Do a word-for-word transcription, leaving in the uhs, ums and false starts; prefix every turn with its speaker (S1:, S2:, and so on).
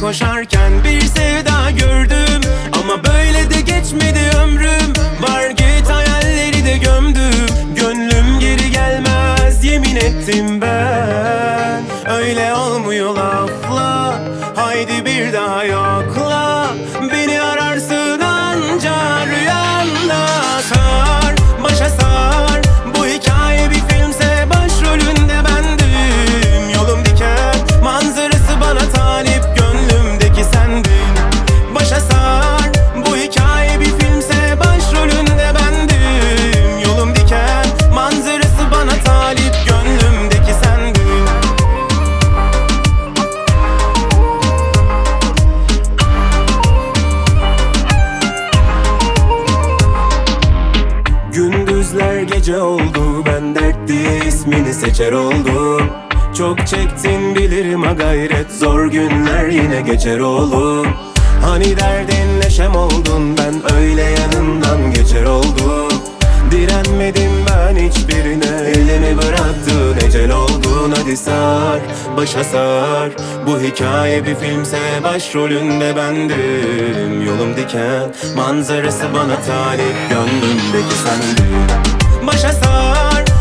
S1: koşarken bir sevda gördüm. Ama böyle de geçmedi ömrüm. Var git hayalleri de gömdüm. Gönlüm geri gelmez yemin ettim ben. Öyle olmuyor lafla, haydi bir daha yokla. Beni ararsın anca rüyanda. Sar, başa sar, bu hikaye bir filmse başrolünde bendim. Yolum diken, manzarası bana talip, gönlümdeki sendin. Başa sar, bu hikaye bir filmse başrolünde bendim. Yolum diken, manzarası bana talip, gönlümdeki sendin. Gündüzler gece oldu, ben dert diye ismini seçer oldum. Çok çektin bilirim ha gayret, zor günler yine geçer oğlum. Hani derdin neşem oldun, ben öyle yanından geçer oldum. Direnmedim ben hiçbirine, elimi bıraktın ecel oldun. Hadi sar, başa sar, bu hikaye bir filmse başrolünde bendim. Yolum diken, manzarası bana talip, gönlümdeki sendin. Başa sar,